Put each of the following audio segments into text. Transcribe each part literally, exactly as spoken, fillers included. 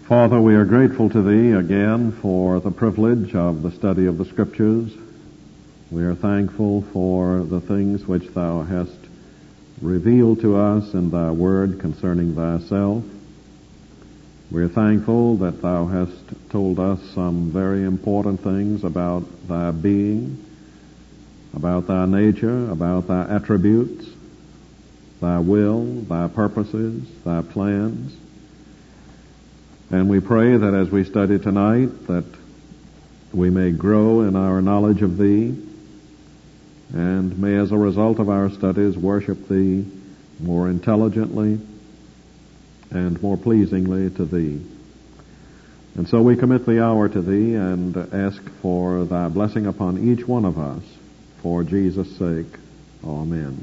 Father, we are grateful to Thee again for the privilege of the study of the Scriptures. We are thankful for the things which Thou hast revealed to us in Thy Word concerning Thyself. We are thankful that Thou hast told us some very important things about Thy being, about Thy nature, about Thy attributes, Thy will, Thy purposes, Thy plans. And we pray that as we study tonight, that we may grow in our knowledge of Thee, and may as a result of our studies worship Thee more intelligently and more pleasingly to Thee. And so we commit the hour to Thee and ask for Thy blessing upon each one of us, for Jesus' sake. Amen.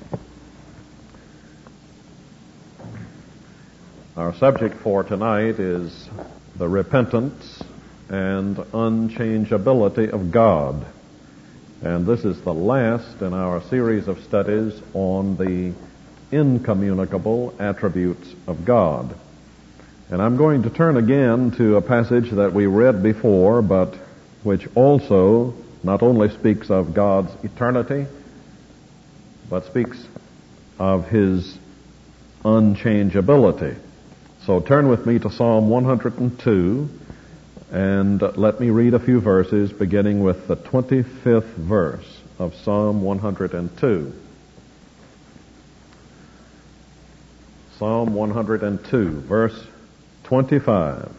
Our subject for tonight is the repentance and unchangeability of God. And this is the last in our series of studies on the incommunicable attributes of God. And I'm going to turn again to a passage that we read before, but which also not only speaks of God's eternity, but speaks of His unchangeability. So turn with me to Psalm one hundred two, and let me read a few verses, beginning with the twenty-fifth verse of Psalm one hundred two. Psalm one hundred two, verse twenty-five.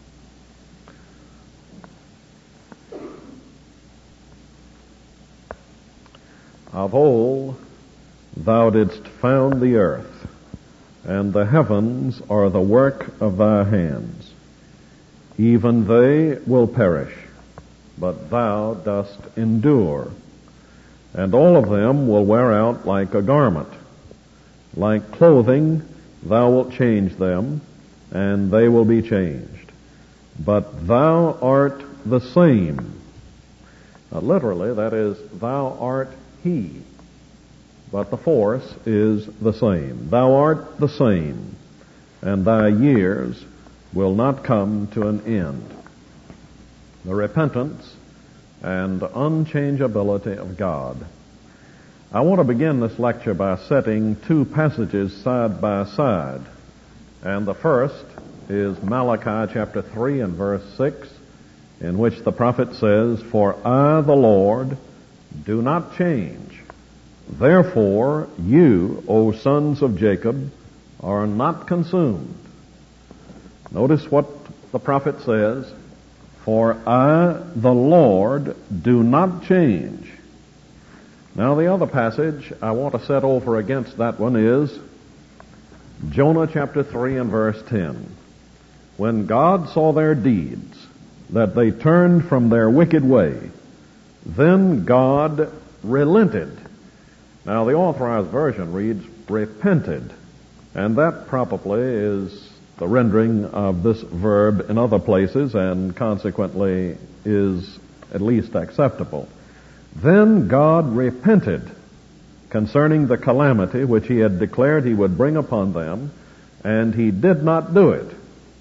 Of old thou didst found the earth, and the heavens are the work of thy hands. Even they will perish, but thou dost endure, and all of them will wear out like a garment. Like clothing thou wilt change them, and they will be changed. But thou art the same. Now, literally, that is, thou art He. But the force is the same. Thou art the same, and thy years will not come to an end. The repentance and unchangeability of God. I want to begin this lecture by setting two passages side by side. And the first is Malachi chapter three and verse six, in which the prophet says, "For I, the Lord, do not change. Therefore, you, O sons of Jacob, are not consumed." Notice what the prophet says, "For I, the Lord, do not change." Now, the other passage I want to set over against that one is Jonah chapter three and verse ten. When God saw their deeds, that they turned from their wicked way, then God relented. Now, the Authorized Version reads, repented. And that probably is the rendering of this verb in other places, and consequently is at least acceptable. Then God repented concerning the calamity which He had declared He would bring upon them, and He did not do it.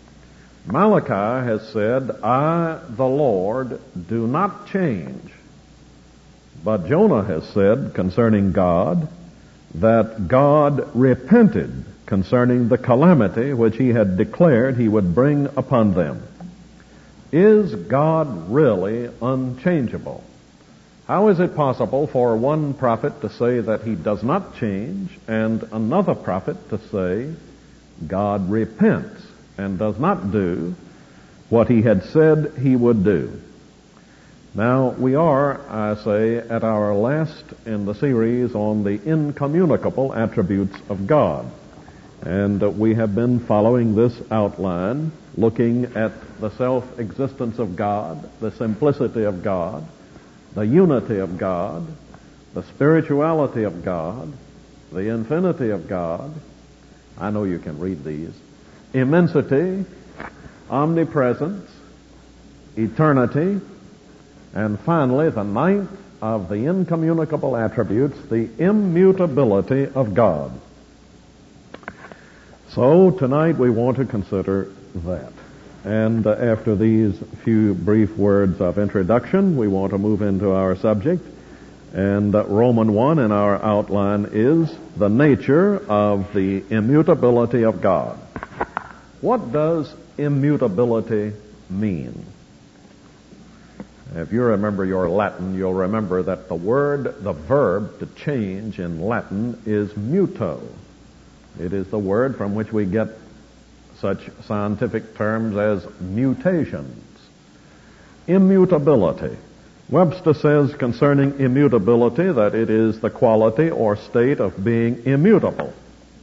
Malachi has said, I, the Lord, do not change. But Jonah has said concerning God that God repented concerning the calamity which He had declared He would bring upon them. Is God really unchangeable? How is it possible for one prophet to say that He does not change and another prophet to say God repents and does not do what He had said He would do? Now, we are, I say, at our last in the series on the incommunicable attributes of God. And uh, we have been following this outline, looking at the self-existence of God, the simplicity of God, the unity of God, the spirituality of God, the infinity of God. I know you can read these. Immensity, omnipresence, eternity, and finally, the ninth of the incommunicable attributes, the immutability of God. So tonight we want to consider that. And uh, after these few brief words of introduction, we want to move into our subject. And uh, Roman one in our outline is the nature of the immutability of God. What does immutability mean? If you remember your Latin, you'll remember that the word, the verb to change in Latin is muto. It is the word from which we get such scientific terms as mutations. Immutability. Webster says concerning immutability that it is the quality or state of being immutable.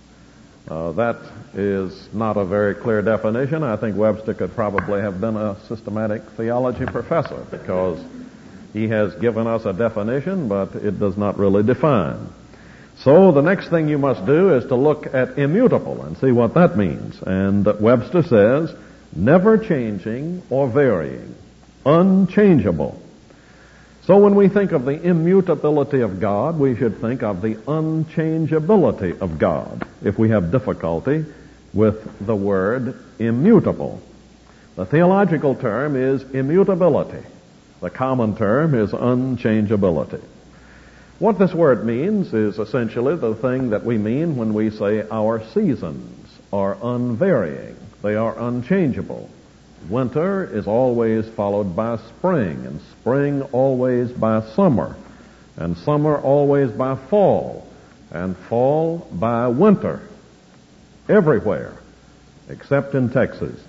Uh, that is not a very clear definition. I think Webster could probably have been a systematic theology professor because he has given us a definition, but it does not really define. So the next thing you must do is to look at immutable and see what that means. And Webster says, never changing or varying, unchangeable. So when we think of the immutability of God, we should think of the unchangeability of God if we have difficulty with the word immutable. The theological term is immutability. The common term is unchangeability. What this word means is essentially the thing that we mean when we say our seasons are unvarying. They are unchangeable. Winter is always followed by spring, and spring always by summer, and summer always by fall, and fall by winter, everywhere, except in Texas.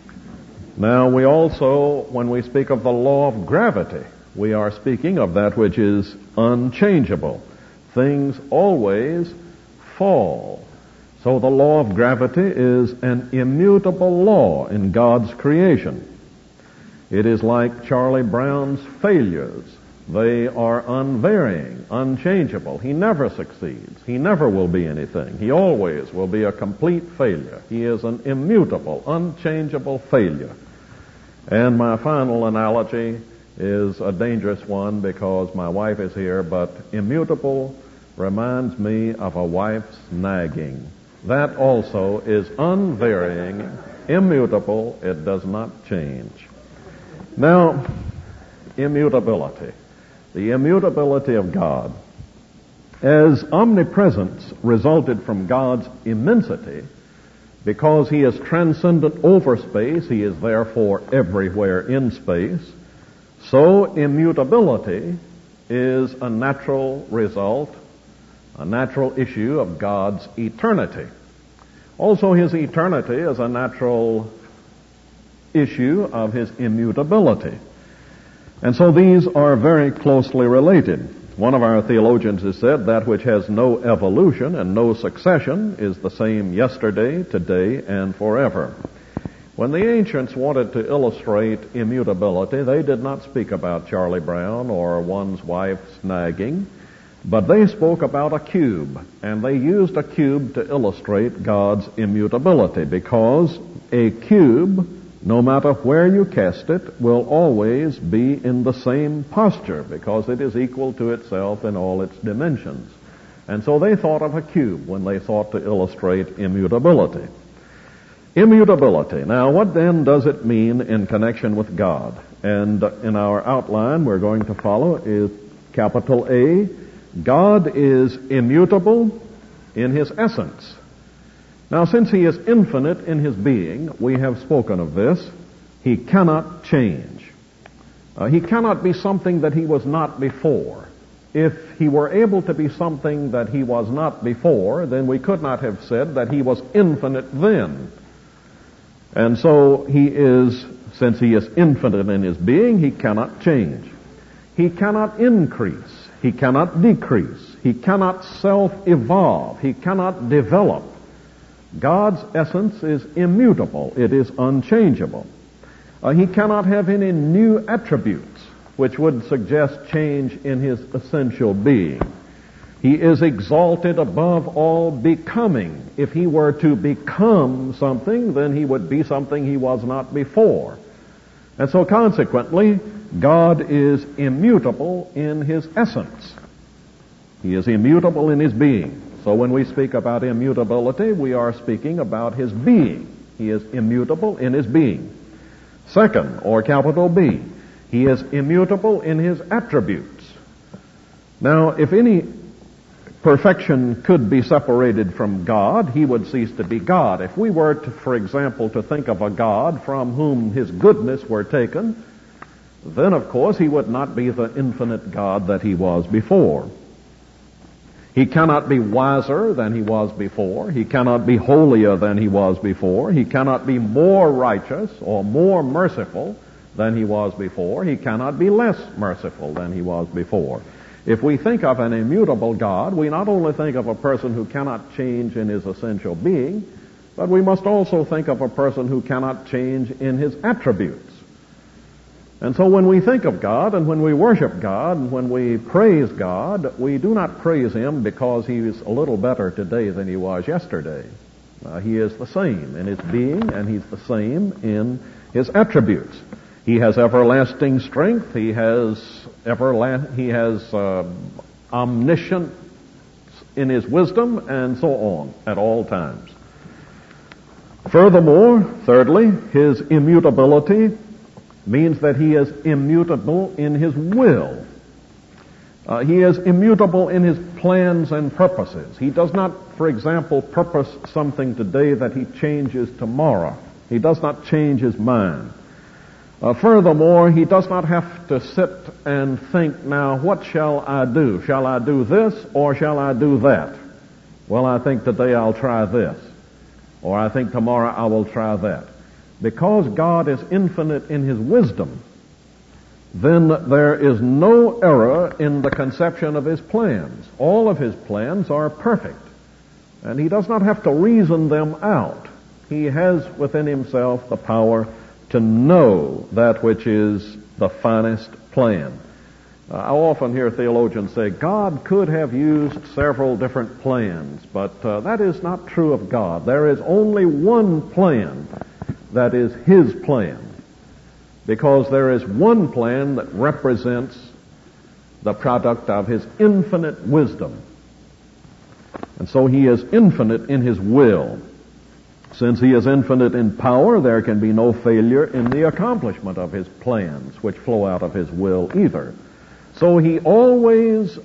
Now, we also, when we speak of the law of gravity, we are speaking of that which is unchangeable. Things always fall. So the law of gravity is an immutable law in God's creation. It is like Charlie Brown's failures. They are unvarying, unchangeable. He never succeeds. He never will be anything. He always will be a complete failure. He is an immutable, unchangeable failure. And my final analogy is a dangerous one because my wife is here, but immutable reminds me of a wife's nagging. That also is unvarying, immutable. It does not change. Now, immutability. The immutability of God. As omnipresence resulted from God's immensity, because He is transcendent over space, He is therefore everywhere in space, so immutability is a natural result, a natural issue of God's eternity. Also, His eternity is a natural issue of His immutability. And so these are very closely related. One of our theologians has said that which has no evolution and no succession is the same yesterday, today, and forever. When the ancients wanted to illustrate immutability, they did not speak about Charlie Brown or one's wife's nagging, but they spoke about a cube, and they used a cube to illustrate God's immutability, because a cube, no matter where you cast it, will always be in the same posture, because it is equal to itself in all its dimensions. And so they thought of a cube when they thought to illustrate immutability. Immutability. Now, what then does it mean in connection with God? And in our outline we're going to follow is capital A. God is immutable in His essence. Now, since He is infinite in His being, we have spoken of this, He cannot change. Uh, he cannot be something that He was not before. If He were able to be something that He was not before, then we could not have said that He was infinite then. And so He is, since He is infinite in His being, He cannot change. He cannot increase. He cannot decrease. He cannot self-evolve. He cannot develop. God's essence is immutable. It is unchangeable. Uh, he cannot have any new attributes which would suggest change in His essential being. He is exalted above all becoming. If He were to become something, then He would be something He was not before. And so consequently, God is immutable in His essence. He is immutable in His being. So when we speak about immutability, we are speaking about His being. He is immutable in His being. Second, or capital B, he is immutable in his attributes. Now, if any perfection could be separated from God, he would cease to be God. If we were, to, for example, to think of a God from whom his goodness were taken, then, of course, he would not be the infinite God that he was before. He cannot be wiser than he was before. He cannot be holier than he was before. He cannot be more righteous or more merciful than he was before. He cannot be less merciful than he was before. If we think of an immutable God, we not only think of a person who cannot change in his essential being, but we must also think of a person who cannot change in his attributes. And so when we think of God and when we worship God and when we praise God, we do not praise him because he is a little better today than he was yesterday. Uh, he is the same in his being, and he's the same in his attributes. He has everlasting strength. He has everla- He has uh, omniscience in his wisdom, and so on at all times. Furthermore, thirdly, his immutability means that he is immutable in his will. Uh, he is immutable in his plans and purposes. He does not, for example, purpose something today that he changes tomorrow. He does not change his mind. Uh, furthermore, he does not have to sit and think, now, what shall I do? Shall I do this or shall I do that? Well, I think today I'll try this. Or I think tomorrow I will try that. Because God is infinite in his wisdom, then there is no error in the conception of his plans. All of his plans are perfect, and he does not have to reason them out. He has within himself the power to know that which is the finest plan. Uh, I often hear theologians say, God could have used several different plans, but uh, that is not true of God. There is only one plan that is his plan, because there is one plan that represents the product of his infinite wisdom. And so he is infinite in his will. Since he is infinite in power, there can be no failure in the accomplishment of his plans, which flow out of his will either. So he always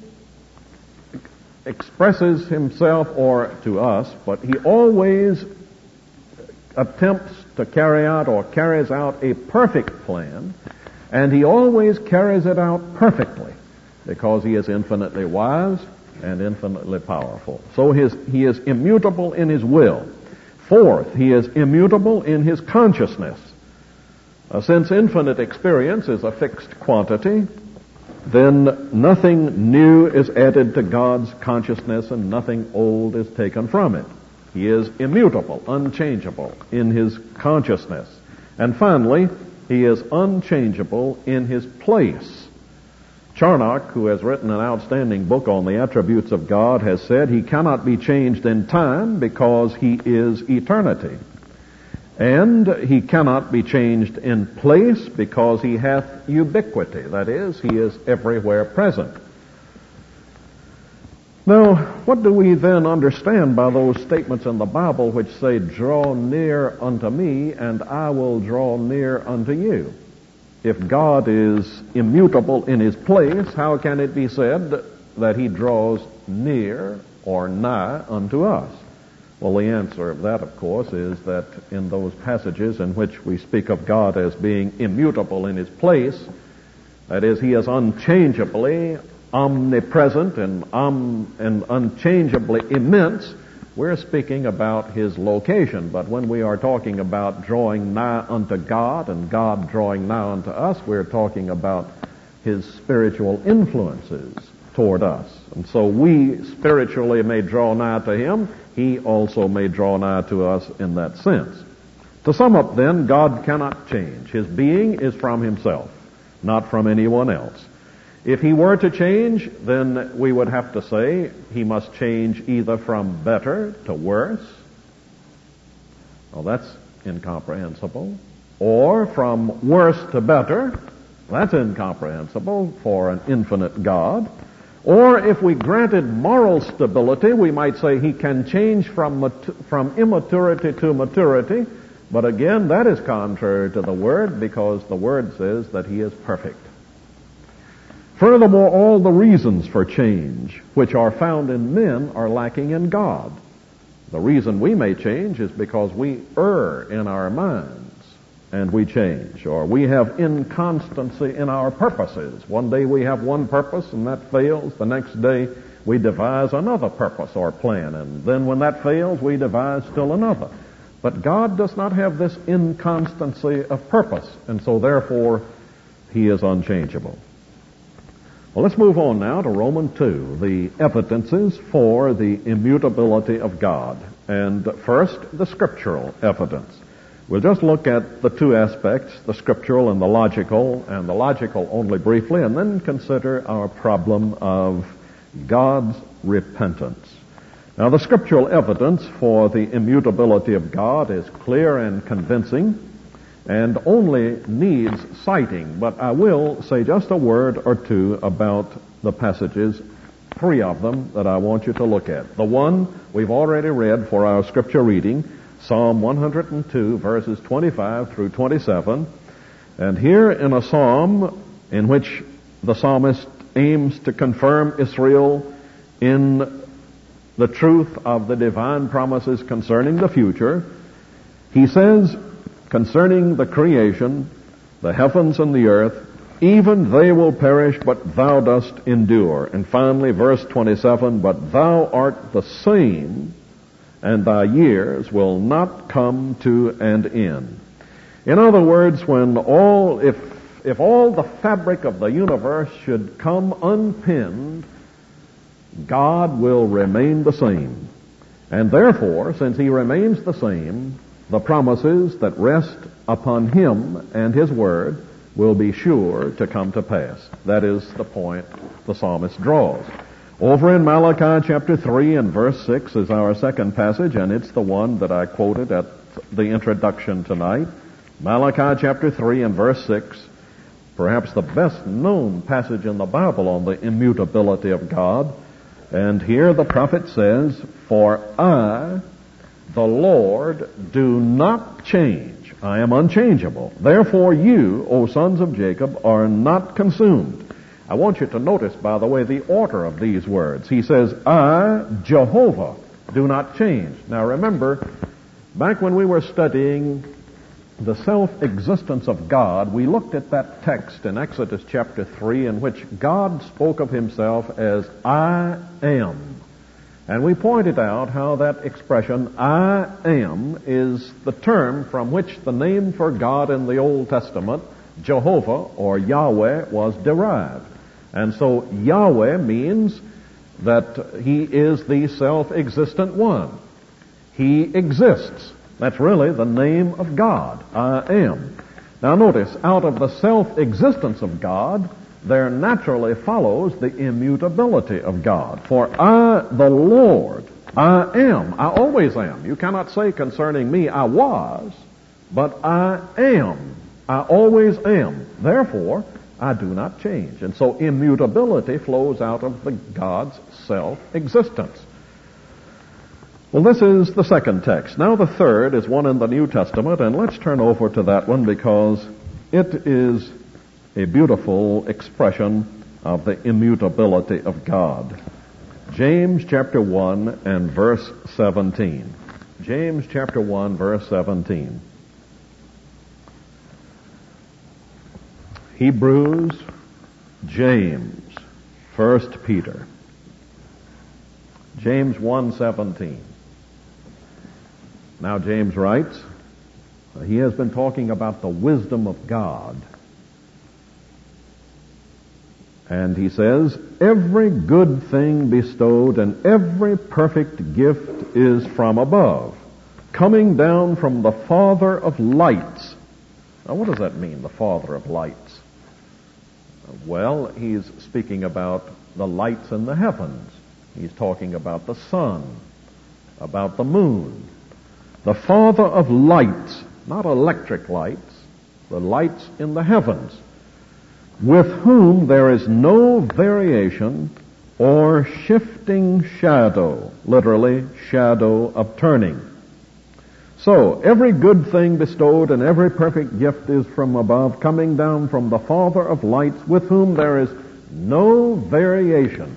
expresses himself, or to us, but he always attempts to carry out or carries out a perfect plan, and he always carries it out perfectly because he is infinitely wise and infinitely powerful. So his, he is immutable in his will. Fourth, he is immutable in his consciousness. Uh, since infinite experience is a fixed quantity, then nothing new is added to God's consciousness and nothing old is taken from it. He is immutable, unchangeable in his consciousness. And finally, he is unchangeable in his place. Charnock, who has written an outstanding book on the attributes of God, has said he cannot be changed in time because he is eternity. And he cannot be changed in place because he hath ubiquity. That is, he is everywhere present. Now, what do we then understand by those statements in the Bible which say, draw near unto me, and I will draw near unto you? If God is immutable in his place, how can it be said that he draws near or nigh unto us? Well, the answer of that, of course, is that in those passages in which we speak of God as being immutable in his place, that is, he is unchangeably omnipresent and, um, and unchangeably immense, we're speaking about his location. But when we are talking about drawing nigh unto God and God drawing nigh unto us, we're talking about his spiritual influences toward us. And so we spiritually may draw nigh to him. He also may draw nigh to us in that sense. To sum up then, God cannot change. His being is from himself, not from anyone else. If he were to change, then we would have to say he must change either from better to worse. Well, that's incomprehensible. Or from worse to better. That's incomprehensible for an infinite God. Or if we granted moral stability, we might say he can change from mat- from immaturity to maturity, But again, that is contrary to the Word, because the Word says that He is perfect. Furthermore, all the reasons for change which are found in men are lacking in God. The reason we may change is because we err in our minds and we change, or we have inconstancy in our purposes. One day we have one purpose and that fails. The next day we devise another purpose or plan, and then when that fails, we devise still another. But God does not have this inconstancy of purpose, and so therefore He is unchangeable. Well, let's move on now to Romans two, the evidences for the immutability of God. And first, the scriptural evidence. We'll just look at the two aspects, the scriptural and the logical, and the logical only briefly, and then consider our problem of God's repentance. Now, the scriptural evidence for the immutability of God is clear and convincing, and only needs citing, but I will say just a word or two about the passages, three of them that I want you to look at. The one we've already read for our scripture reading, Psalm one hundred two, verses twenty-five through twenty-seven. And here in a psalm in which the psalmist aims to confirm Israel in the truth of the divine promises concerning the future, he says, concerning the creation, the heavens and the earth, even they will perish, but thou dost endure. And finally, verse twenty-seven, but thou art the same, and thy years will not come to an end. In other words, when all, if, if all the fabric of the universe should come unpinned, God will remain the same. And therefore, since He remains the same, the promises that rest upon Him and His Word will be sure to come to pass. That is the point the psalmist draws. Over in Malachi chapter three and verse six is our second passage, and it's the one that I quoted at the introduction tonight. Malachi chapter three and verse six, perhaps the best known passage in the Bible on the immutability of God. And here the prophet says, for I, the Lord, do not change. I am unchangeable. Therefore you, O sons of Jacob, are not consumed. I want you to notice, by the way, the order of these words. He says, I, Jehovah, do not change. Now remember, back when we were studying the self-existence of God, we looked at that text in Exodus chapter three in which God spoke of Himself as I am. And we pointed out how that expression, I am, is the term from which the name for God in the Old Testament, Jehovah or Yahweh, was derived. And so Yahweh means that He is the self-existent one. He exists. That's really the name of God, I am. Now notice, out of the self-existence of God, there naturally follows the immutability of God. For I, the Lord, I am. I always am. You cannot say concerning me, I was, but I am. I always am. Therefore, I do not change. And so immutability flows out of the God's self-existence. Well, this is the second text. Now the third is one in the New Testament, and let's turn over to that one because it is a beautiful expression of the immutability of God. James chapter one and verse seventeen. James chapter one, verse seventeen. Hebrews, James, First Peter. James one seventeen. Now James writes, he has been talking about the wisdom of God. And he says, every good thing bestowed and every perfect gift is from above, coming down from the Father of lights. Now what does that mean, the Father of lights? Well, he's speaking about the lights in the heavens. He's talking about the sun, about the moon. The Father of lights, not electric lights, the lights in the heavens, with whom there is no variation or shifting shadow, literally shadow of turning. So, every good thing bestowed and every perfect gift is from above, coming down from the Father of lights, with whom there is no variation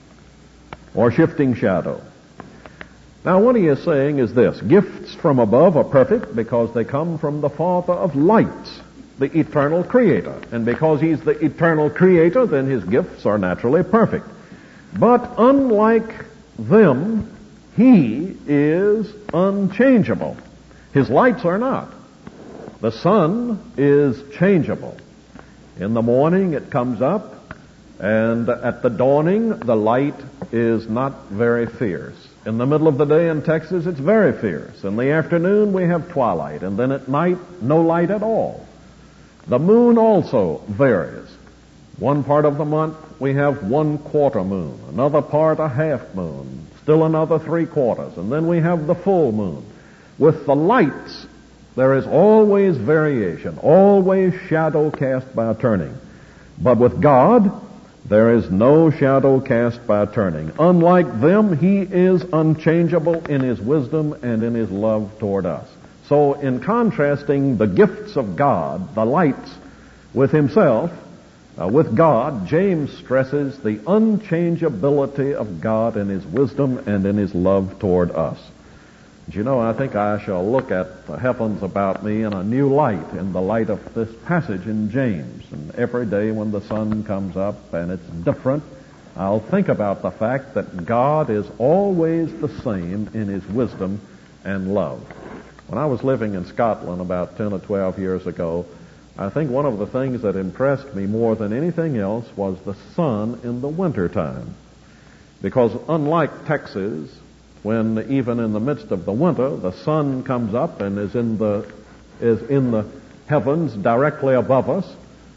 or shifting shadow. Now, what he is saying is this: gifts from above are perfect because they come from the Father of lights, the eternal Creator. And because He's the eternal Creator, then His gifts are naturally perfect. But unlike them, He is unchangeable. His lights are not. The sun is changeable. In the morning it comes up, and at the dawning the light is not very fierce. In the middle of the day in Texas it's very fierce. In the afternoon we have twilight, and then at night no light at all. The moon also varies. One part of the month we have one quarter moon, another part a half moon, still another three quarters, and then we have the full moon. With the lights, there is always variation, always shadow cast by turning. But with God, there is no shadow cast by turning. Unlike them, He is unchangeable in His wisdom and in His love toward us. So in contrasting the gifts of God, the lights, with Himself, uh, with God, James stresses the unchangeability of God in His wisdom and in His love toward us. You know, I think I shall look at the heavens about me in a new light, in the light of this passage in James. And every day when the sun comes up and it's different, I'll think about the fact that God is always the same in His wisdom and love. When I was living in Scotland about ten or twelve years ago, I think one of the things that impressed me more than anything else was the sun in the wintertime. Because unlike Texas, when even in the midst of the winter the sun comes up and is in the is in the heavens directly above us,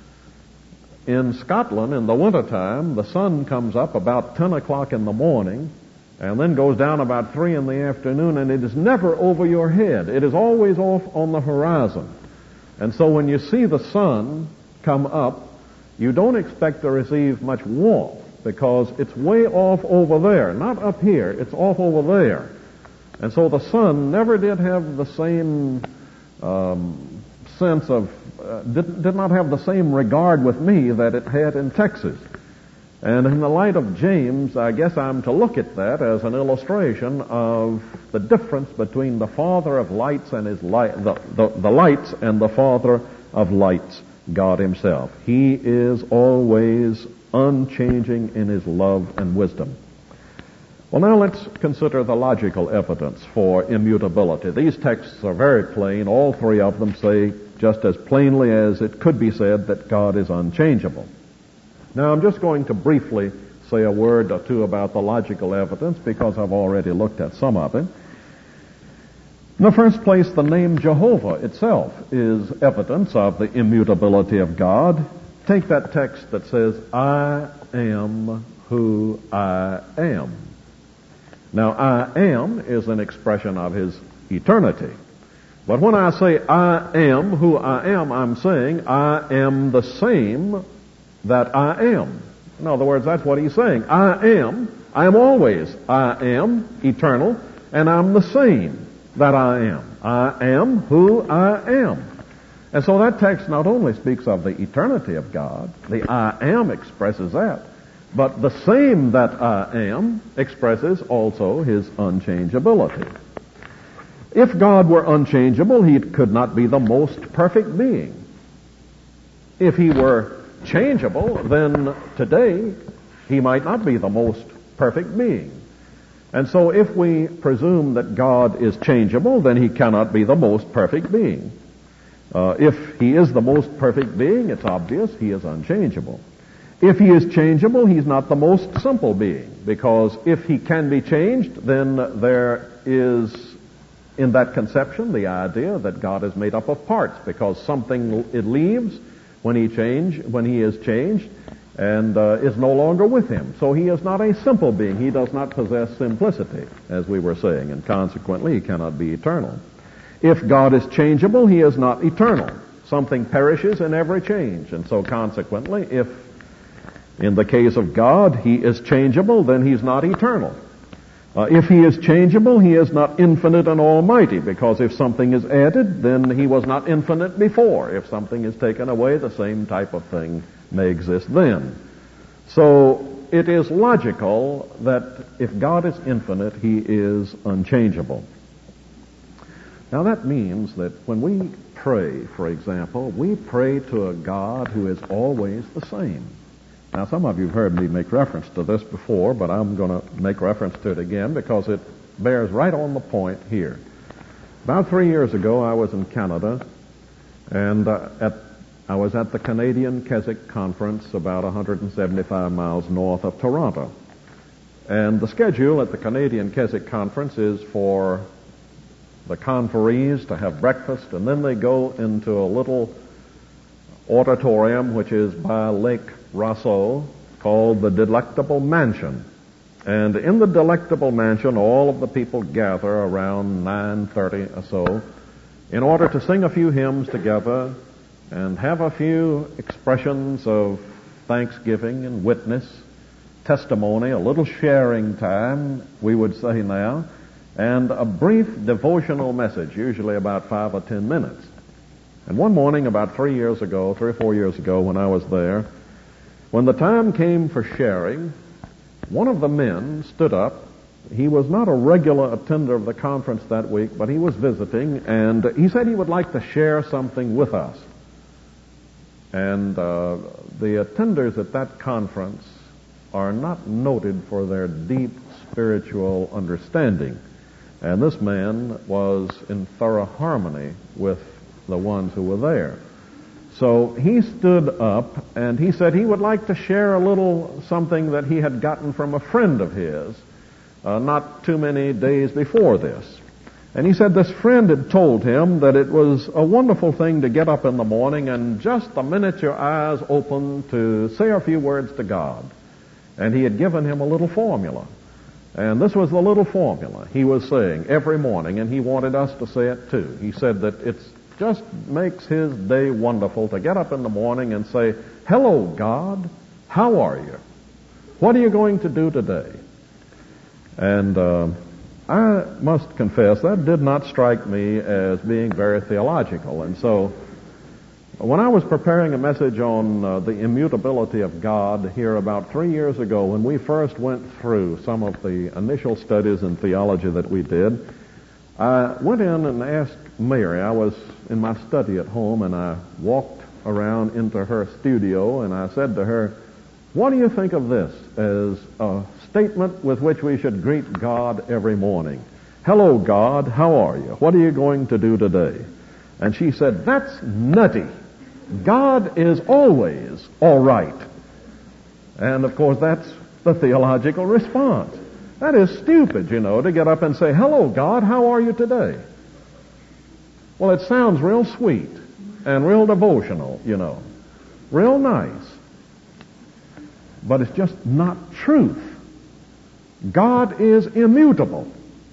in Scotland in the wintertime the sun comes up about ten o'clock in the morning and then goes down about three in the afternoon, and it is never over your head. It is always off on the horizon. And so when you see the sun come up, you don't expect to receive much warmth, because it's way off over there, not up here, it's off over there. And so the sun never did have the same um, sense of, uh, did, did not have the same regard with me that it had in Texas. And in the light of James, I guess I'm to look at that as an illustration of the difference between the Father of lights and his light, the, the, the lights and the Father of lights, God Himself. He is always unchanging in His love and wisdom. Well, now let's consider the logical evidence for immutability. These texts are very plain. All three of them say just as plainly as it could be said that God is unchangeable. Now, I'm just going to briefly say a word or two about the logical evidence because I've already looked at some of it. In the first place, the name Jehovah itself is evidence of the immutability of God. Take that text that says, I am who I am. Now, I am is an expression of His eternity. But when I say I am who I am, I'm saying I am the same that I am. In other words, that's what He's saying. I am, I am always, I am eternal, and I'm the same that I am. I am who I am. And so that text not only speaks of the eternity of God, the I am expresses that, but the same that I am expresses also His unchangeability. If God were unchangeable, He could not be the most perfect being. If He were changeable, then today He might not be the most perfect being. And so if we presume that God is changeable, then He cannot be the most perfect being. Uh, if He is the most perfect being, it's obvious He is unchangeable. If He is changeable, He's not the most simple being, because if He can be changed, then there is in that conception the idea that God is made up of parts, because something it leaves when He change when He is changed and uh, is no longer with Him. So He is not a simple being. He does not possess simplicity, as we were saying, and consequently He cannot be eternal. If God is changeable, He is not eternal. Something perishes in every change, and so consequently, if in the case of God He is changeable, then He's not eternal. Uh, if he is changeable, he is not infinite and almighty, because if something is added, then he was not infinite before. If something is taken away, the same type of thing may exist then. So it is logical that if God is infinite, he is unchangeable. Now that means that when we pray, for example, we pray to a God who is always the same. Now, some of you have heard me make reference to this before, but I'm going to make reference to it again because it bears right on the point here. About three years ago, I was in Canada, and uh, at, I was at the Canadian Keswick Conference about one hundred seventy-five miles north of Toronto. And the schedule at the Canadian Keswick Conference is for the conferees to have breakfast, and then they go into a little auditorium which is by Lake Rousseau, called the Delectable Mansion. And in the Delectable Mansion, all of the people gather around nine thirty or so in order to sing a few hymns together and have a few expressions of thanksgiving and witness, testimony, a little sharing time, we would say now, and a brief devotional message, usually about five or ten minutes. And one morning, about three years ago, three or four years ago, when I was there, when the time came for sharing, one of the men stood up. He was not a regular attender of the conference that week, but he was visiting, and he said he would like to share something with us. And uh, the attenders at that conference are not noted for their deep spiritual understanding. And this man was in thorough harmony with the ones who were there. So he stood up and he said he would like to share a little something that he had gotten from a friend of his uh, not too many days before this. And he said this friend had told him that it was a wonderful thing to get up in the morning and just the minute your eyes open to say a few words to God. And he had given him a little formula. And this was the little formula he was saying every morning, and he wanted us to say it too. He said that it's just makes his day wonderful to get up in the morning and say, "Hello, God, how are you? What are you going to do today?" And uh, I must confess that did not strike me as being very theological. And so when I was preparing a message on uh, the immutability of God here about three years ago, when we first went through some of the initial studies in theology that we did, I went in and asked Mary. I was in my study at home, and I walked around into her studio, and I said to her, "What do you think of this as a statement with which we should greet God every morning? Hello, God, how are you? What are you going to do today?" And she said, "That's nutty. God is always all right." And, of course, that's the theological response. That is stupid, you know, to get up and say, "Hello, God, how are you today?" Well, it sounds real sweet and real devotional, you know, real nice. But it's just not truth. God is immutable.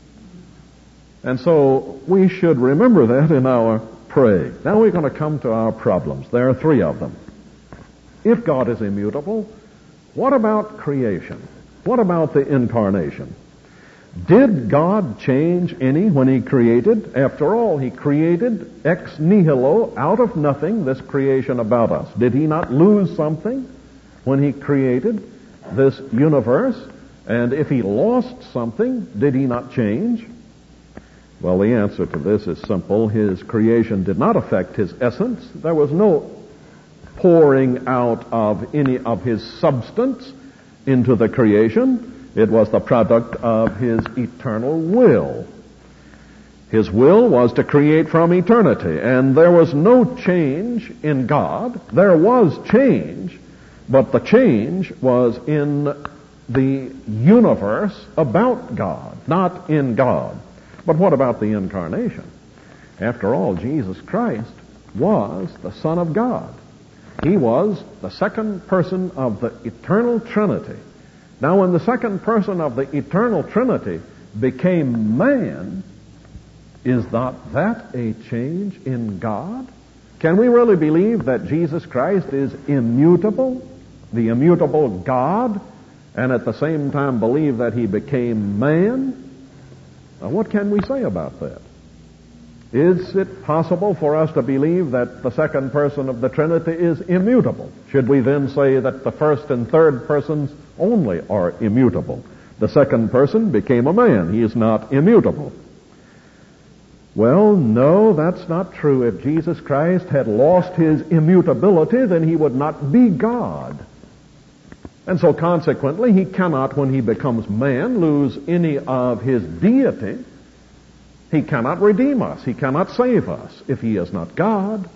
And so we should remember that in our praying. Now we're going to come to our problems. There are three of them. If God is immutable, what about creation? What about the incarnation? Did God change any when he created? After all, he created ex nihilo, out of nothing, this creation about us. Did he not lose something when he created this universe? And if he lost something, did he not change? Well, the answer to this is simple. His creation did not affect his essence. There was no pouring out of any of his substance into the creation. It was the product of his eternal will. His will was to create from eternity, and there was no change in God. There was change, but the change was in the universe about God, not in God. But what about the incarnation? After all, Jesus Christ was the Son of God. He was the second person of the eternal Trinity. Now, when the second person of the eternal Trinity became man, is not that a change in God? Can we really believe that Jesus Christ is immutable, the immutable God, and at the same time believe that he became man, now what can we say about that? Is it possible for us to believe that the second person of the Trinity is immutable? Should we then say that the first and third persons only are immutable? The second person became a man. He is not immutable. Well, no, that's not true. If Jesus Christ had lost his immutability, then he would not be God. And so consequently, he cannot, when he becomes man, lose any of his deity. He cannot redeem us. He cannot save us if he is not God.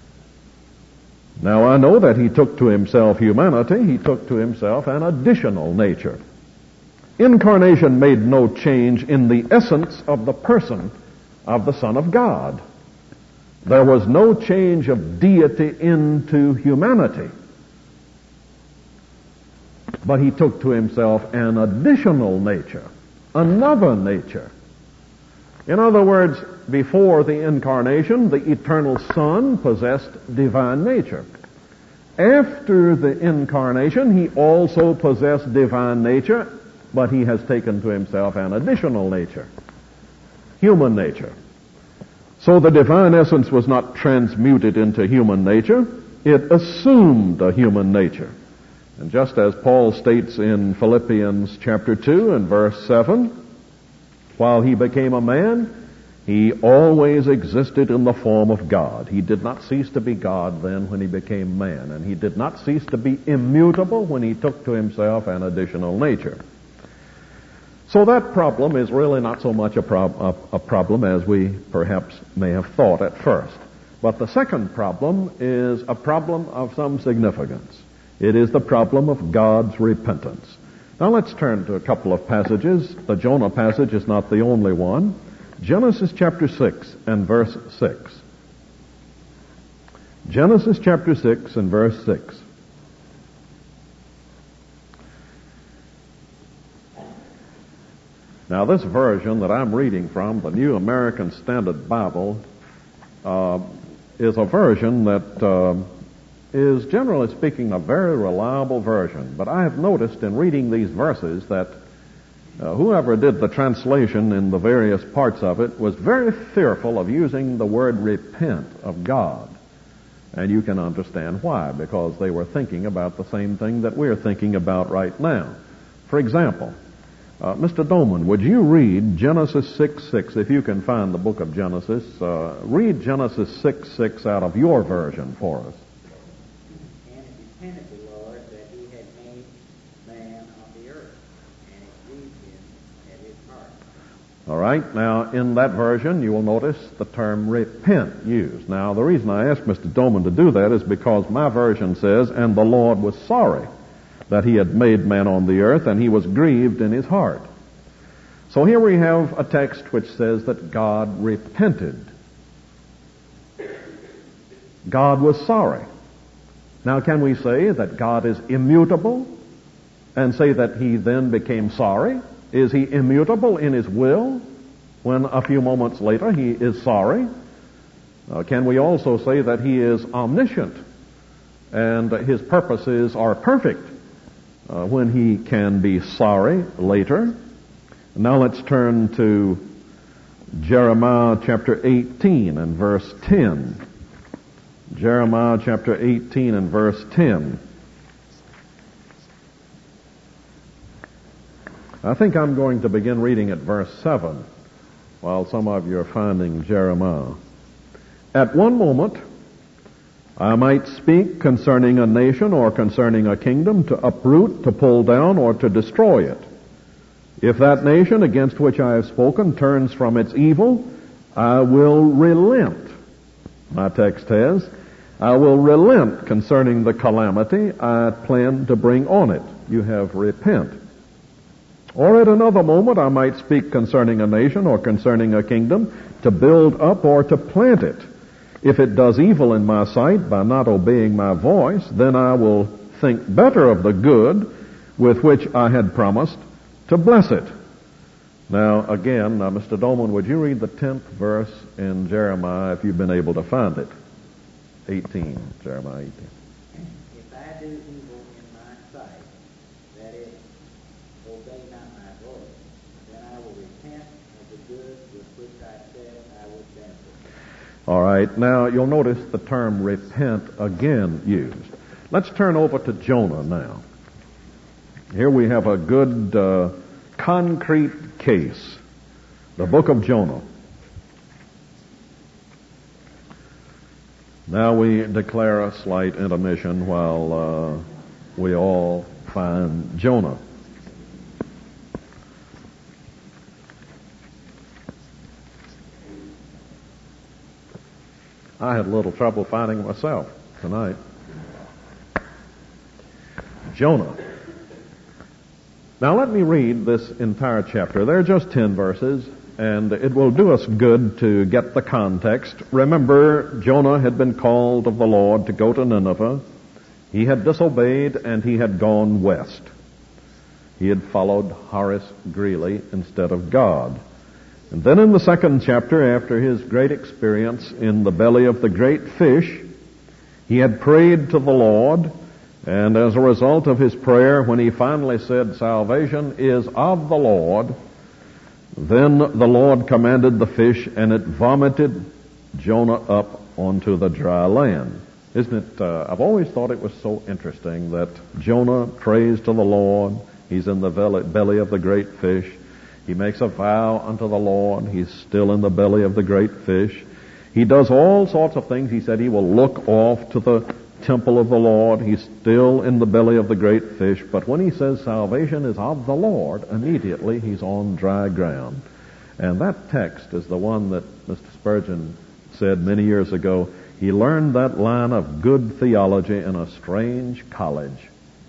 Now, I know that he took to himself humanity. He took to himself an additional nature. Incarnation made no change in the essence of the person of the Son of God. There was no change of deity into humanity. But he took to himself an additional nature, another nature. In other words, before the incarnation, the eternal Son possessed divine nature. After the incarnation, he also possessed divine nature, but he has taken to himself an additional nature, human nature. So the divine essence was not transmuted into human nature, it assumed a human nature. And just as Paul states in Philippians chapter two and verse seven, while he became a man, he always existed in the form of God. He did not cease to be God then when he became man, and he did not cease to be immutable when he took to himself an additional nature. So that problem is really not so much a, prob- a, a problem as we perhaps may have thought at first. But the second problem is a problem of some significance. It is the problem of God's repentance. Now let's turn to a couple of passages. The Jonah passage is not the only one. Genesis chapter six and verse six. Genesis chapter six and verse six. Now this version that I'm reading from, the New American Standard Bible, uh, is a version that uh, is, generally speaking, a very reliable version. But I have noticed in reading these verses that uh, whoever did the translation in the various parts of it was very fearful of using the word repent of God. And you can understand why, because they were thinking about the same thing that we're thinking about right now. For example, uh, Mister Doman, would you read Genesis six six, if you can find the book of Genesis? Uh, read Genesis six six out of your version for us. And it repented the Lord that he had made man of the earth, and it grieved him at his heart. All right, now in that version you will notice the term repent used. Now the reason I asked Mister Doman to do that is because my version says, and the Lord was sorry that he had made man on the earth, and he was grieved in his heart. So here we have a text which says that God repented. God was sorry. Now can we say that God is immutable and say that he then became sorry? Is he immutable in his will when a few moments later he is sorry? Uh, can we also say that he is omniscient and his purposes are perfect uh, when he can be sorry later? Now let's turn to Jeremiah chapter eighteen and verse ten. Jeremiah chapter eighteen and verse ten. I think I'm going to begin reading at verse seven while some of you are finding Jeremiah. At one moment I might speak concerning a nation or concerning a kingdom to uproot, to pull down, or to destroy it. If that nation against which I have spoken turns from its evil, I will relent. My text says, I will relent concerning the calamity I plan to bring on it. You have repent. Or at another moment I might speak concerning a nation or concerning a kingdom to build up or to plant it. If it does evil in my sight by not obeying my voice, then I will think better of the good with which I had promised to bless it. Now again, uh, Mister Dolman, would you read the tenth verse in Jeremiah if you've been able to find it? eighteen, Jeremiah eighteen. If I do evil in my sight, that is, All right, now you'll notice the term repent again used. Let's turn over to Jonah now. Here we have a good uh, concrete case. The book of Jonah. Now we declare a slight intermission while uh, we all find Jonah. I had a little trouble finding myself tonight. Jonah. Now let me read this entire chapter. There are just ten verses, and it will do us good to get the context. Remember, Jonah had been called of the Lord to go to Nineveh. He had disobeyed, and he had gone west. He had followed Horace Greeley instead of God. And then in the second chapter, after his great experience in the belly of the great fish, he had prayed to the Lord, and as a result of his prayer, when he finally said, "Salvation is of the Lord," then the Lord commanded the fish, and it vomited Jonah up onto the dry land. Isn't it? Uh, I've always thought it was so interesting that Jonah prays to the Lord. He's in the belly of the great fish. He makes a vow unto the Lord. He's still in the belly of the great fish. He does all sorts of things. He said he will look off to the temple of the Lord. He's still in the belly of the great fish. But when he says salvation is of the Lord, immediately he's on dry ground. And that text is the one that Mister Spurgeon said many years ago. He learned that line of good theology in a strange college.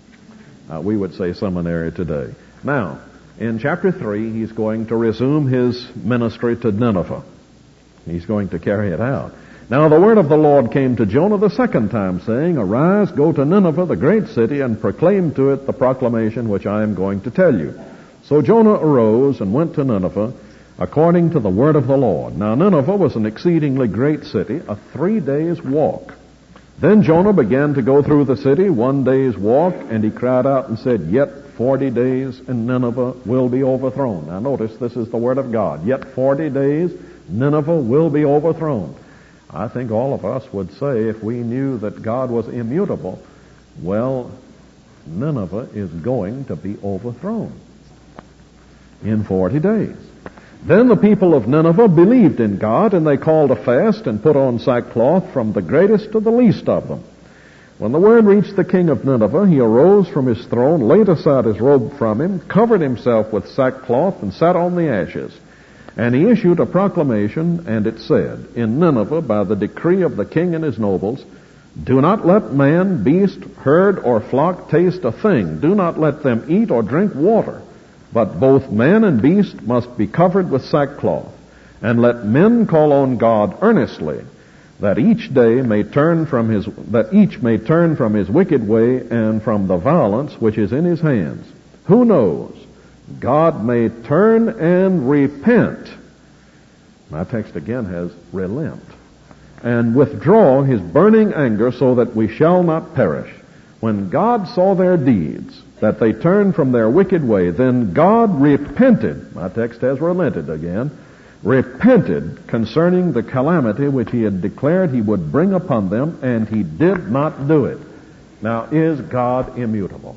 Uh, we would say seminary today. Now, in chapter three, he's going to resume his ministry to Nineveh. He's going to carry it out. Now the word of the Lord came to Jonah the second time, saying, "Arise, go to Nineveh, the great city, and proclaim to it the proclamation which I am going to tell you." So Jonah arose and went to Nineveh, according to the word of the Lord. Now Nineveh was an exceedingly great city, a three days' walk. Then Jonah began to go through the city, one day's walk, and he cried out and said, "Yet forty days and Nineveh will be overthrown." Now notice, this is the word of God. Yet forty days, Nineveh will be overthrown. I think all of us would say, if we knew that God was immutable, well, Nineveh is going to be overthrown in forty days. Then the people of Nineveh believed in God, and they called a fast and put on sackcloth from the greatest to the least of them. When the word reached the king of Nineveh, he arose from his throne, laid aside his robe from him, covered himself with sackcloth, and sat on the ashes. And he issued a proclamation, and it said, "In Nineveh, by the decree of the king and his nobles, do not let man, beast, herd, or flock taste a thing. Do not let them eat or drink water. But both man and beast must be covered with sackcloth. And let men call on God earnestly, that each day may turn from his that each may turn from his wicked way and from the violence which is in his hands. Who knows? God may turn and repent." My text again has relent. "And withdraw his burning anger, so that we shall not perish. When God saw their deeds, that they turned from their wicked way, then God repented," my text has relented again, "repented concerning the calamity which he had declared he would bring upon them, and he did not do it." Now, is God immutable?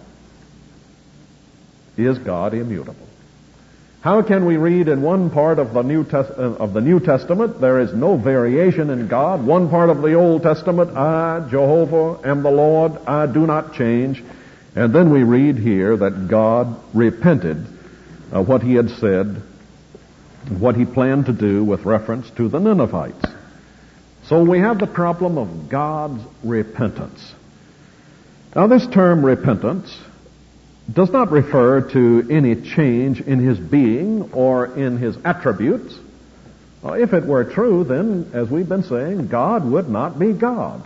Is God immutable? How can we read in one part of the New Test- of the New Testament, there is no variation in God? One part of the Old Testament, "I, Jehovah, am the Lord, I do not change." And then we read here that God repented uh, what he had said, what he planned to do with reference to the Ninevites. So we have the problem of God's repentance. Now this term repentance does not refer to any change in his being or in his attributes. Well, if it were true, then, as we've been saying, God would not be God.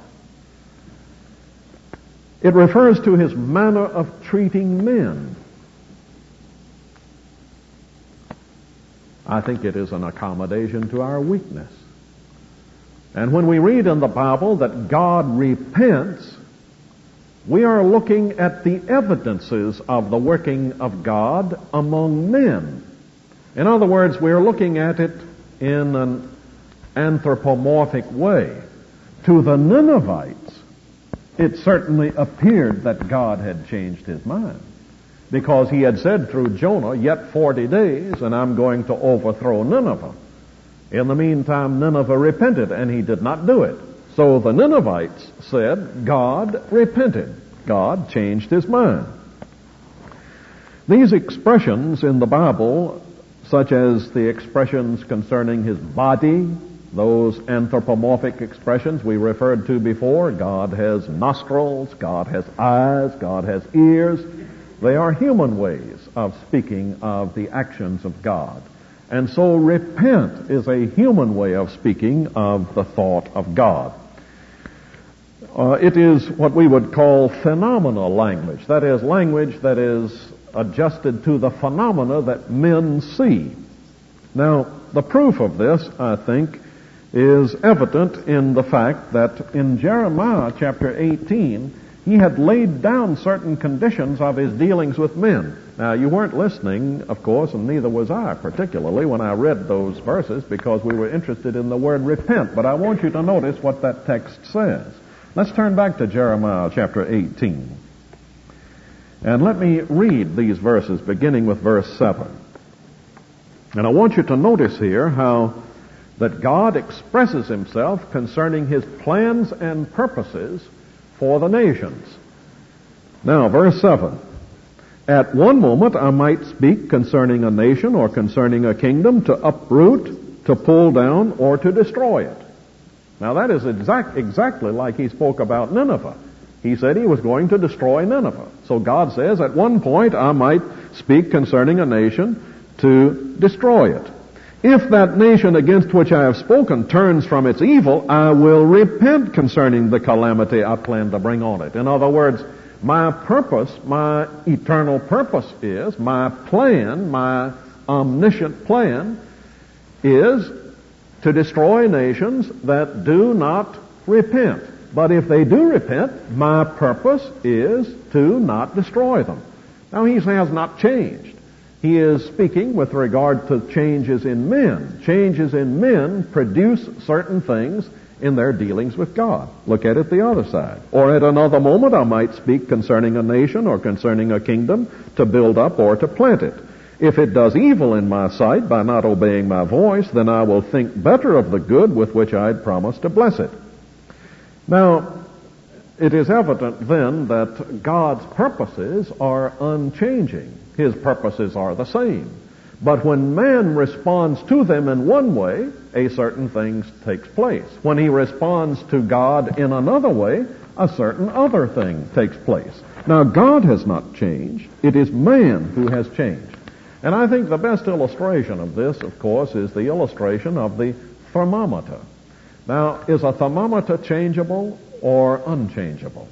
It refers to his manner of treating men. I think it is an accommodation to our weakness. And when we read in the Bible that God repents, we are looking at the evidences of the working of God among men. In other words, we are looking at it in an anthropomorphic way. To the Ninevites, it certainly appeared that God had changed his mind, because he had said through Jonah, yet forty days, and I'm going to overthrow Nineveh. In the meantime, Nineveh repented, and he did not do it. So the Ninevites said, God repented. God changed his mind. These expressions in the Bible, such as the expressions concerning his body, those anthropomorphic expressions we referred to before, God has nostrils, God has eyes, God has ears, they are human ways of speaking of the actions of God. And so repent is a human way of speaking of the thought of God. Uh, it is what we would call phenomenal language. That is, language that is adjusted to the phenomena that men see. Now, the proof of this, I think, is evident in the fact that in Jeremiah chapter eighteen, he had laid down certain conditions of his dealings with men. Now, you weren't listening, of course, and neither was I, particularly when I read those verses, because we were interested in the word repent. But I want you to notice what that text says. Let's turn back to Jeremiah chapter eighteen. And let me read these verses, beginning with verse seven. And I want you to notice here how that God expresses himself concerning his plans and purposes for the nations. Now, verse seven. At one moment I might speak concerning a nation or concerning a kingdom to uproot, to pull down, or to destroy it. Now that is exact, exactly like he spoke about Nineveh. He said he was going to destroy Nineveh. So God says, at one point I might speak concerning a nation to destroy it. If that nation against which I have spoken turns from its evil, I will repent concerning the calamity I plan to bring on it. In other words, my purpose, my eternal purpose is, my plan, my omniscient plan is to destroy nations that do not repent. But if they do repent, my purpose is to not destroy them. Now he has not changed. He is speaking with regard to changes in men. Changes in men produce certain things in their dealings with God. Look at it the other side. Or at another moment I might speak concerning a nation or concerning a kingdom to build up or to plant it. If it does evil in my sight by not obeying my voice, then I will think better of the good with which I had promised to bless it. Now, it is evident then that God's purposes are unchanging. His purposes are the same. But when man responds to them in one way, a certain thing takes place. When he responds to God in another way, a certain other thing takes place. Now, God has not changed. It is man who has changed. And I think the best illustration of this, of course, is the illustration of the thermometer. Now, is a thermometer changeable or unchangeable?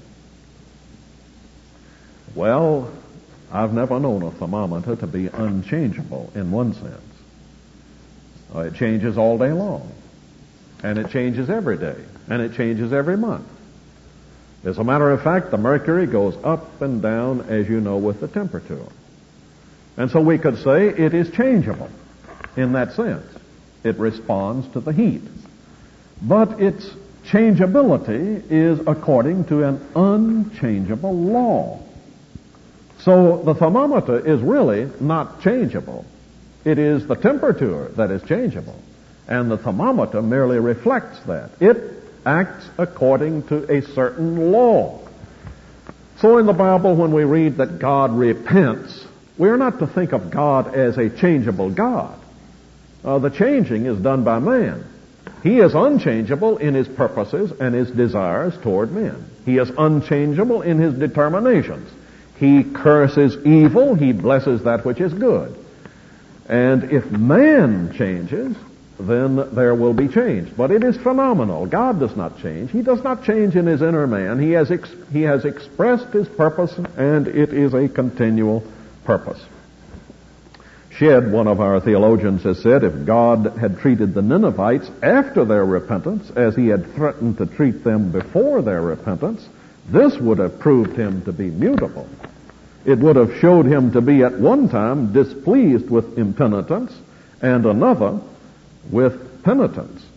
Well, I've never known a thermometer to be unchangeable in one sense. Uh, it changes all day long. And it changes every day. And it changes every month. As a matter of fact, the mercury goes up and down, as you know, with the temperature. And so we could say it is changeable in that sense. It responds to the heat. But its changeability is according to an unchangeable law. So the thermometer is really not changeable. It is the temperature that is changeable. And the thermometer merely reflects that. It acts according to a certain law. So in the Bible, when we read that God repents, we are not to think of God as a changeable God. Uh, the changing is done by man. He is unchangeable in his purposes and his desires toward men. He is unchangeable in his determinations. He curses evil, he blesses that which is good. And if man changes, then there will be change. But it is phenomenal. God does not change. He does not change in his inner man. He has ex- he has expressed his purpose, and it is a continual purpose. Shedd, one of our theologians, has said, if God had treated the Ninevites after their repentance as he had threatened to treat them before their repentance, this would have proved him to be mutable. It would have showed him to be at one time displeased with impenitence and another with penitence.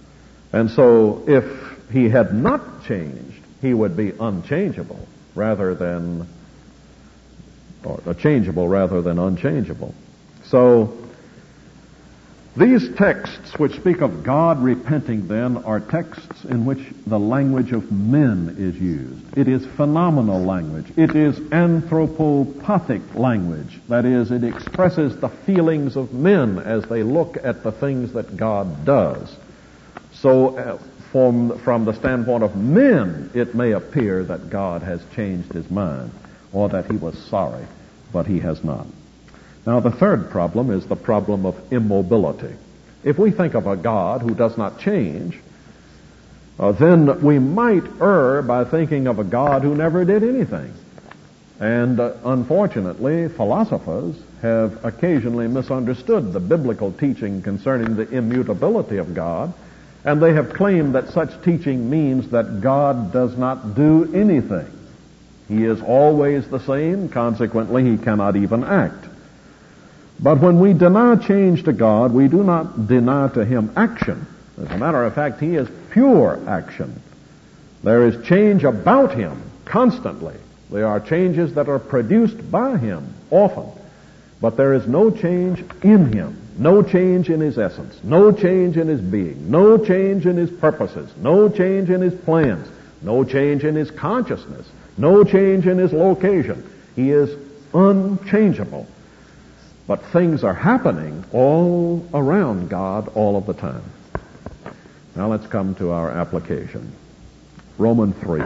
And so if he had not changed, he would be unchangeable rather than, or changeable rather than unchangeable. So these texts which speak of God repenting then are texts in which the language of men is used. It is phenomenal language. It is anthropopathic language. That is, it expresses the feelings of men as they look at the things that God does. So uh, from, from the standpoint of men, it may appear that God has changed his mind or that he was sorry, but he has not. Now, the third problem is the problem of immobility. If we think of a God who does not change, uh, then we might err by thinking of a God who never did anything. And uh, unfortunately, philosophers have occasionally misunderstood the biblical teaching concerning the immutability of God, and they have claimed that such teaching means that God does not do anything. He is always the same, consequently he cannot even act. But when we deny change to God, we do not deny to him action. As a matter of fact, he is pure action. There is change about him constantly. There are changes that are produced by him often. But there is no change in him, no change in his essence, no change in his being, no change in his purposes, no change in his plans, no change in his consciousness, no change in his location. He is unchangeable. But things are happening all around God all of the time. Now let's come to our application. Romans three.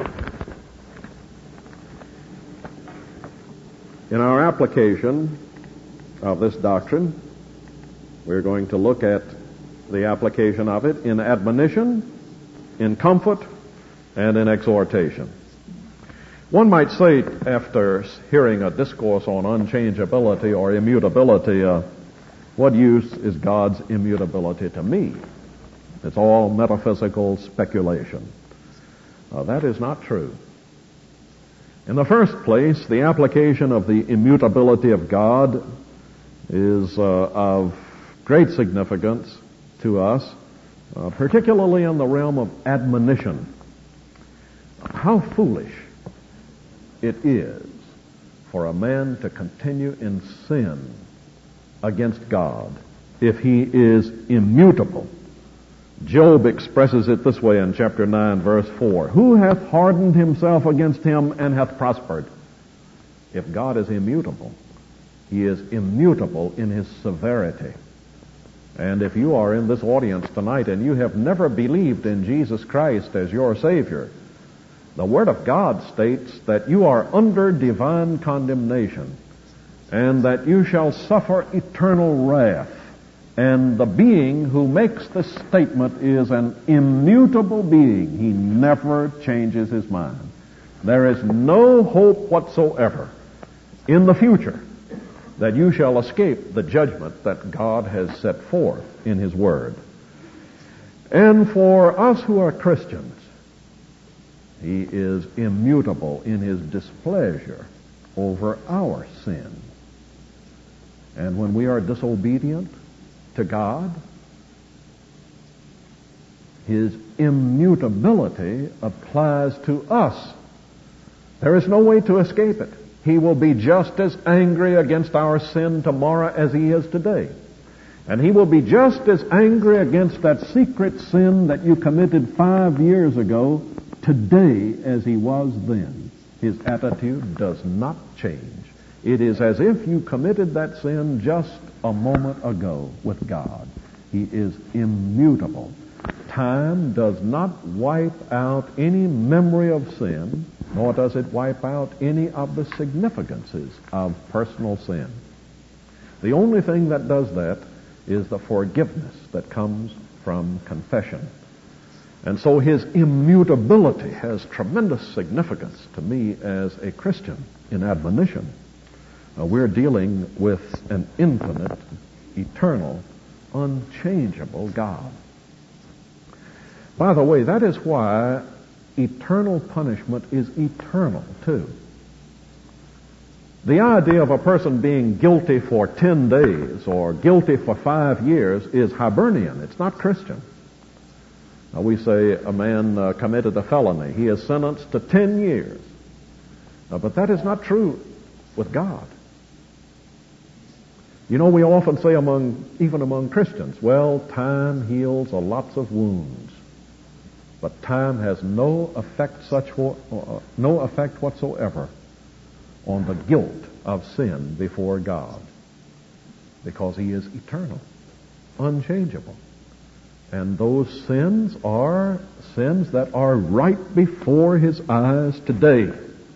In our application of this doctrine, we're going to look at the application of it in admonition, in comfort, and in exhortation. One might say, after hearing a discourse on unchangeability or immutability, uh, what use is God's immutability to me? It's all metaphysical speculation. Uh, that is not true. In the first place, the application of the immutability of God is uh, of great significance to us, uh, particularly in the realm of admonition. How foolish it is for a man to continue in sin against God if he is immutable. Job expresses it this way in chapter nine, verse four. Who hath hardened himself against him and hath prospered? If God is immutable, he is immutable in his severity. And if you are in this audience tonight and you have never believed in Jesus Christ as your Savior, the Word of God states that you are under divine condemnation and that you shall suffer eternal wrath. And the being who makes this statement is an immutable being. He never changes his mind. There is no hope whatsoever in the future that you shall escape the judgment that God has set forth in his Word. And for us who are Christians, he is immutable in his displeasure over our sin. And when we are disobedient to God, his immutability applies to us. There is no way to escape it. He will be just as angry against our sin tomorrow as he is today. And he will be just as angry against that secret sin that you committed five years ago today as he was then. His attitude does not change. It is as if you committed that sin just a moment ago with God. He is immutable. Time does not wipe out any memory of sin, nor does it wipe out any of the significances of personal sin. The only thing that does that is the forgiveness that comes from confession. And so his immutability has tremendous significance to me as a Christian in admonition. Uh, we're dealing with an infinite, eternal, unchangeable God. By the way, that is why eternal punishment is eternal, too. The idea of a person being guilty for ten days or guilty for five years is Hibernian. It's not Christian. Uh, we say a man uh, committed a felony. He is sentenced to ten years. Uh, but that is not true with God. You know, we often say among, even among Christians, well, time heals a lots of wounds. But time has no effect such uh, no effect whatsoever on the guilt of sin before God, because He is eternal, unchangeable. And those sins are sins that are right before His eyes today.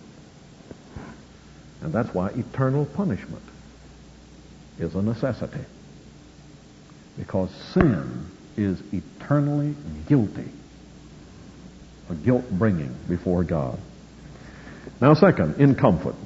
And that's why eternal punishment is a necessity. Because sin is eternally guilty. A guilt bringing before God. Now second, in comfort.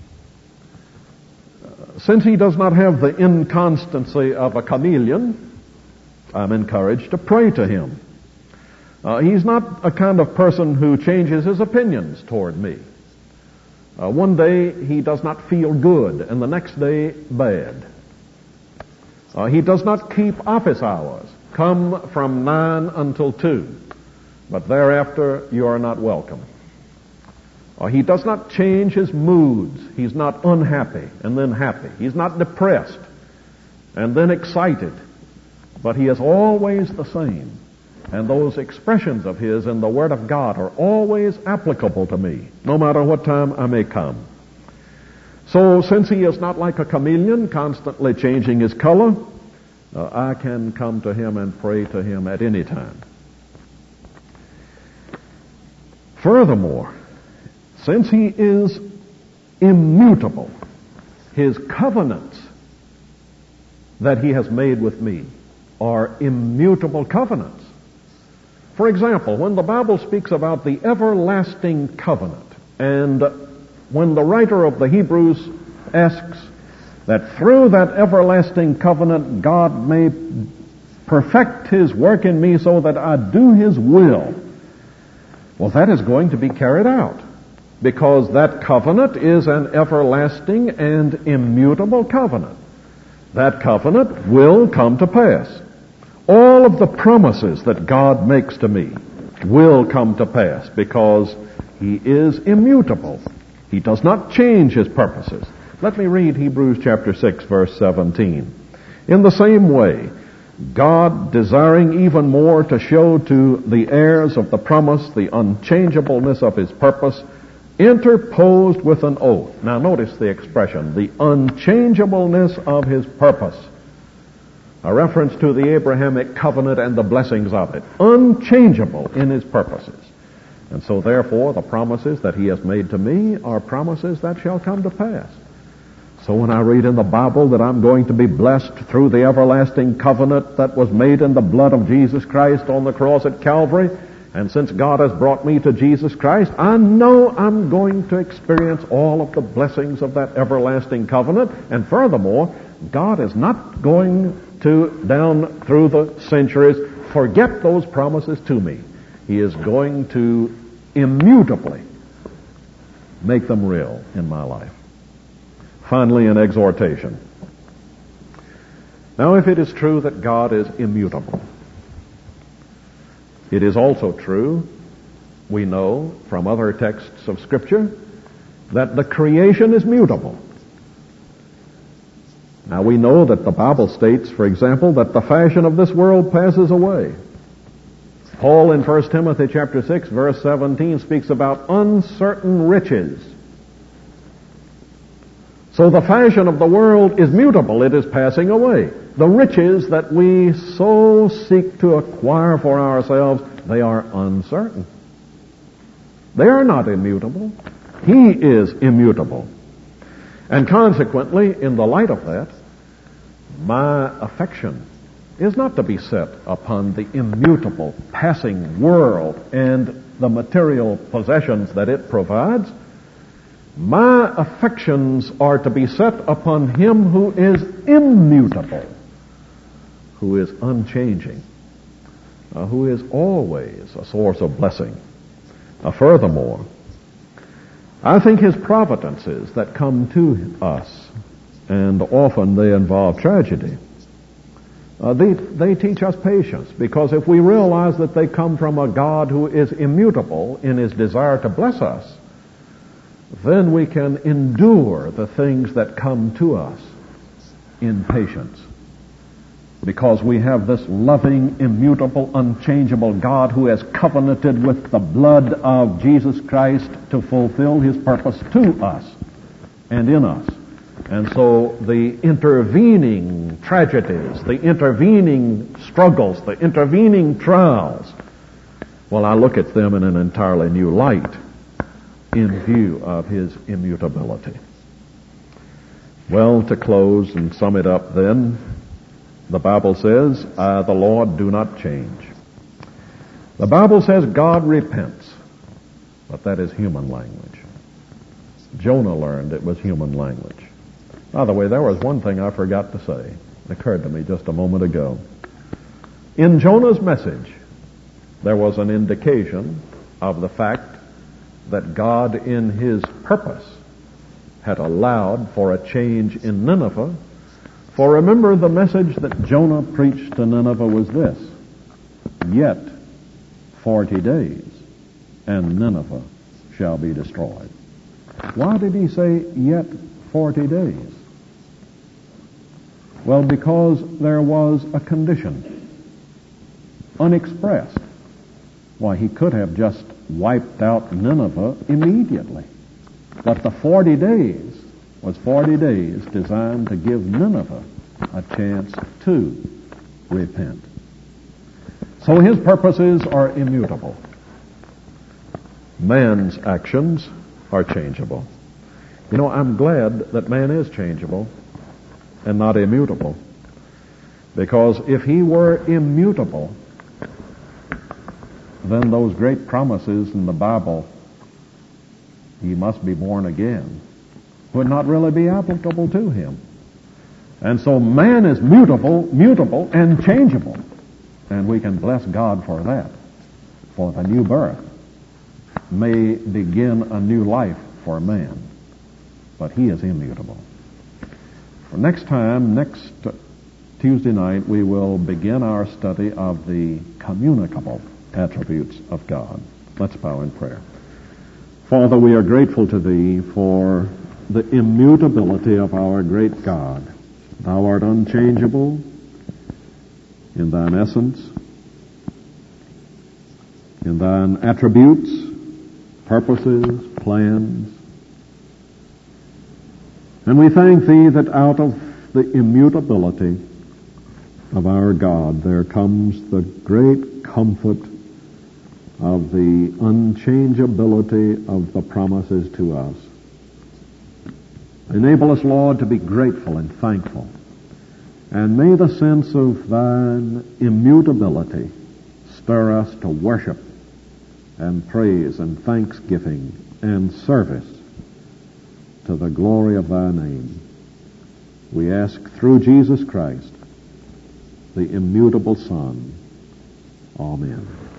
Uh, since he does not have the inconstancy of a chameleon, I'm encouraged to pray to him. Uh, he's not a kind of person who changes his opinions toward me. Uh, one day he does not feel good, and the next day bad. Uh, he does not keep office hours. Come from nine until two, but thereafter you are not welcome. Uh, he does not change his moods. He's not unhappy and then happy. He's not depressed and then excited. But he is always the same. And those expressions of his in the Word of God are always applicable to me, no matter what time I may come. So since he is not like a chameleon, constantly changing his color, uh, I can come to him and pray to him at any time. Furthermore, since he is immutable, his covenants that he has made with me are immutable covenants. For example, when the Bible speaks about the everlasting covenant, and when the writer of the Hebrews asks that through that everlasting covenant God may perfect His work in me so that I do His will, well, that is going to be carried out, because that covenant is an everlasting and immutable covenant. That covenant will come to pass. All of the promises that God makes to me will come to pass because He is immutable. He does not change His purposes. Let me read Hebrews chapter six, verse seventeen. In the same way, God, desiring even more to show to the heirs of the promise the unchangeableness of His purpose, interposed with an oath. Now notice the expression, the unchangeableness of His purpose. A reference to the Abrahamic covenant and the blessings of it. Unchangeable in His purposes. And so therefore the promises that He has made to me are promises that shall come to pass. So when I read in the Bible that I'm going to be blessed through the everlasting covenant that was made in the blood of Jesus Christ on the cross at Calvary, and since God has brought me to Jesus Christ, I know I'm going to experience all of the blessings of that everlasting covenant. And furthermore, God is not going to, down through the centuries, forget those promises to me. He is going to immutably make them real in my life. Finally, an exhortation. Now, if it is true that God is immutable, it is also true, we know from other texts of Scripture, that the creation is mutable. Now we know that the Bible states, for example, that the fashion of this world passes away. Paul in First Timothy chapter six, verse seventeen speaks about uncertain riches. So the fashion of the world is mutable. It is passing away. The riches that we so seek to acquire for ourselves, they are uncertain. They are not immutable. He is immutable. And consequently, in the light of that, my affection is not to be set upon the immutable, passing world and the material possessions that it provides. My affections are to be set upon Him who is immutable, who is unchanging, uh, who is always a source of blessing. Uh, furthermore, I think His providences that come to us, and often they involve tragedy, Uh, they, they teach us patience, because if we realize that they come from a God who is immutable in his desire to bless us, then we can endure the things that come to us in patience. Because we have this loving, immutable, unchangeable God who has covenanted with the blood of Jesus Christ to fulfill his purpose to us and in us. And so the intervening tragedies, the intervening struggles, the intervening trials, well, I look at them in an entirely new light in view of his immutability. Well, to close and sum it up then, the Bible says, I, the Lord, do not change. The Bible says God repents, but that is human language. Jonah learned it was human language. By the way, there was one thing I forgot to say. It occurred to me just a moment ago. In Jonah's message, there was an indication of the fact that God, in his purpose, had allowed for a change in Nineveh. For remember, the message that Jonah preached to Nineveh was this: yet forty days, and Nineveh shall be destroyed. Why did he say yet forty days? Well, because there was a condition, unexpressed. Why, he could have just wiped out Nineveh immediately. But the forty days was forty days designed to give Nineveh a chance to repent. So his purposes are immutable. Man's actions are changeable. You know, I'm glad that man is changeable and not immutable. Because if he were immutable, then those great promises in the Bible, he must be born again, would not really be applicable to him. And so man is mutable, mutable and changeable. And we can bless God for that. For the new birth may begin a new life for man. But he is immutable. For next time, next Tuesday night, we will begin our study of the communicable attributes of God. Let's bow in prayer. Father, we are grateful to Thee for the immutability of our great God. Thou art unchangeable in Thine essence, in Thine attributes, purposes, plans. And we thank Thee that out of the immutability of our God there comes the great comfort of the unchangeability of the promises to us. Enable us, Lord, to be grateful and thankful. And may the sense of Thine immutability stir us to worship and praise and thanksgiving and service to the glory of Thy name. We ask through Jesus Christ, the immutable Son. Amen.